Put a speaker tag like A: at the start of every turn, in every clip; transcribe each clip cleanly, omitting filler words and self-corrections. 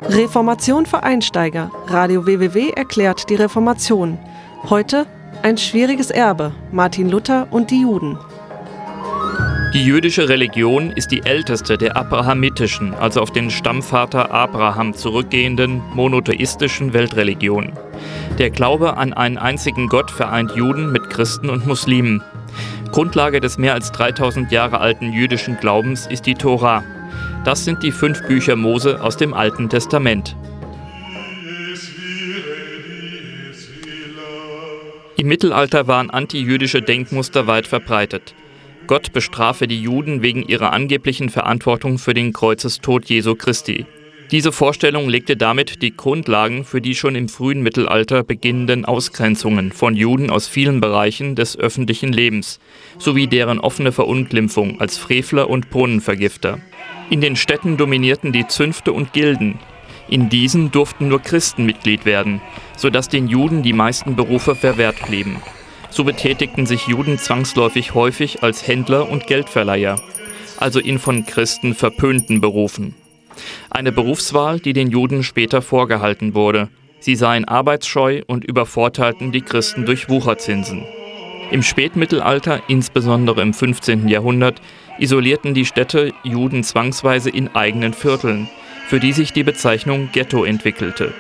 A: Reformation für Einsteiger. Radio WWW erklärt die Reformation. Heute ein schwieriges Erbe. Martin Luther und die Juden.
B: Die jüdische Religion ist die älteste der abrahamitischen, also auf den Stammvater Abraham zurückgehenden, monotheistischen Weltreligionen. Der Glaube an einen einzigen Gott vereint Juden mit Christen und Muslimen. Grundlage des mehr als 3000 Jahre alten jüdischen Glaubens ist die Tora. Das sind die 5 Bücher Mose aus dem Alten Testament. Im Mittelalter waren antijüdische Denkmuster weit verbreitet. Gott bestrafe die Juden wegen ihrer angeblichen Verantwortung für den Kreuzestod Jesu Christi. Diese Vorstellung legte damit die Grundlagen für die schon im frühen Mittelalter beginnenden Ausgrenzungen von Juden aus vielen Bereichen des öffentlichen Lebens, sowie deren offene Verunglimpfung als Frevler und Brunnenvergifter. In den Städten dominierten die Zünfte und Gilden. In diesen durften nur Christen Mitglied werden, sodass den Juden die meisten Berufe verwehrt blieben. So betätigten sich Juden zwangsläufig häufig als Händler und Geldverleiher, also in von Christen verpönten Berufen. Eine Berufswahl, die den Juden später vorgehalten wurde. Sie seien arbeitsscheu und übervorteilten die Christen durch Wucherzinsen. Im Spätmittelalter, insbesondere im 15. Jahrhundert, isolierten die Städte Juden zwangsweise in eigenen Vierteln, für die sich die Bezeichnung Ghetto entwickelte.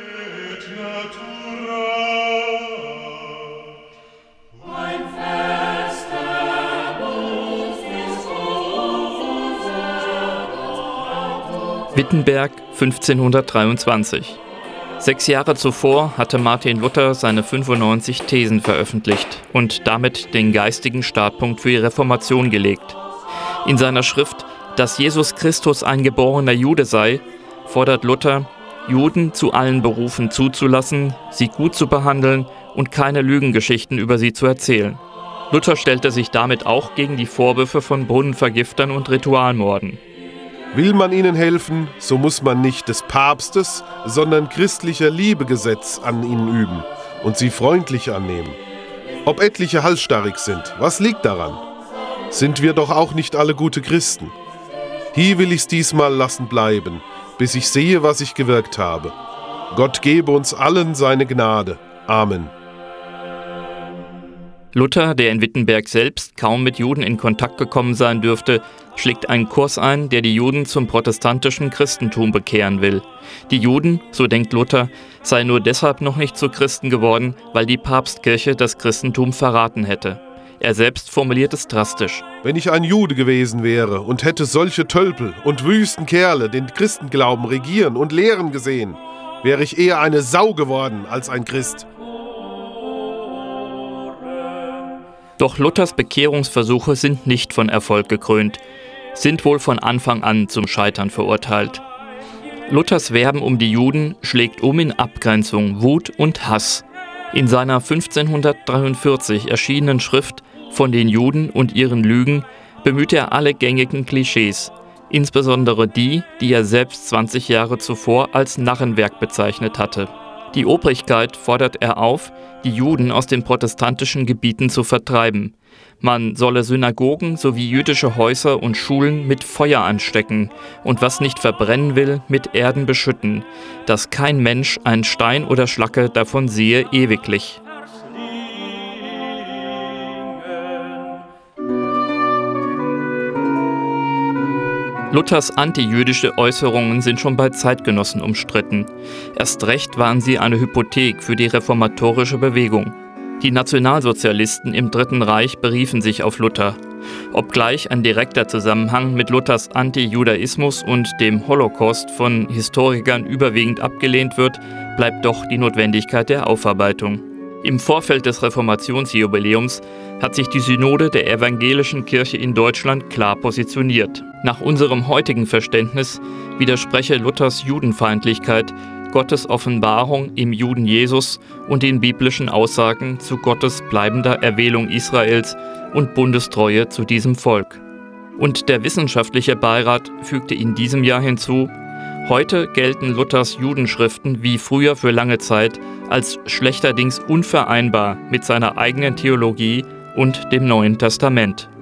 B: Wittenberg 1523. 6 Jahre zuvor hatte Martin Luther seine 95 Thesen veröffentlicht und damit den geistigen Startpunkt für die Reformation gelegt. In seiner Schrift »Dass Jesus Christus ein geborener Jude sei« fordert Luther, Juden zu allen Berufen zuzulassen, sie gut zu behandeln und keine Lügengeschichten über sie zu erzählen. Luther stellte sich damit auch gegen die Vorwürfe von Brunnenvergiftern und Ritualmorden.
C: Will man ihnen helfen, so muss man nicht des Papstes, sondern christlicher Liebegesetz an ihnen üben und sie freundlich annehmen. Ob etliche halsstarrig sind, was liegt daran? Sind wir doch auch nicht alle gute Christen. Hier will ich's diesmal lassen bleiben, bis ich sehe, was ich gewirkt habe. Gott gebe uns allen seine Gnade. Amen.
B: Luther, der in Wittenberg selbst kaum mit Juden in Kontakt gekommen sein dürfte, schlägt einen Kurs ein, der die Juden zum protestantischen Christentum bekehren will. Die Juden, so denkt Luther, seien nur deshalb noch nicht zu Christen geworden, weil die Papstkirche das Christentum verraten hätte. Er selbst formuliert es drastisch.
C: Wenn ich ein Jude gewesen wäre und hätte solche Tölpel und wüsten Kerle den Christenglauben regieren und lehren gesehen, wäre ich eher eine Sau geworden als ein Christ.
B: Doch Luthers Bekehrungsversuche sind nicht von Erfolg gekrönt, sind wohl von Anfang an zum Scheitern verurteilt. Luthers Werben um die Juden schlägt um in Abgrenzung, Wut und Hass. In seiner 1543 erschienenen Schrift »Von den Juden und ihren Lügen« bemüht er alle gängigen Klischees, insbesondere die er selbst 20 Jahre zuvor als Narrenwerk bezeichnet hatte. Die Obrigkeit fordert er auf, die Juden aus den protestantischen Gebieten zu vertreiben. Man solle Synagogen sowie jüdische Häuser und Schulen mit Feuer anstecken und was nicht verbrennen will, mit Erden beschütten, dass kein Mensch einen Stein oder Schlacke davon sehe ewiglich. Luthers antijüdische Äußerungen sind schon bei Zeitgenossen umstritten. Erst recht waren sie eine Hypothek für die reformatorische Bewegung. Die Nationalsozialisten im Dritten Reich beriefen sich auf Luther. Obgleich ein direkter Zusammenhang mit Luthers Antijudaismus und dem Holocaust von Historikern überwiegend abgelehnt wird, bleibt doch die Notwendigkeit der Aufarbeitung. Im Vorfeld des Reformationsjubiläums hat sich die Synode der Evangelischen Kirche in Deutschland klar positioniert. Nach unserem heutigen Verständnis widerspreche Luthers Judenfeindlichkeit Gottes Offenbarung im Juden Jesus und den biblischen Aussagen zu Gottes bleibender Erwählung Israels und Bundestreue zu diesem Volk. Und der wissenschaftliche Beirat fügte in diesem Jahr hinzu: Heute gelten Luthers Judenschriften wie früher für lange Zeit als schlechterdings unvereinbar mit seiner eigenen Theologie und dem Neuen Testament.